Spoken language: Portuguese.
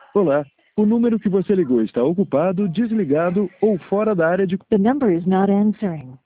Olá, o número que você ligou está ocupado, desligado ou fora da área de... The number is not answering.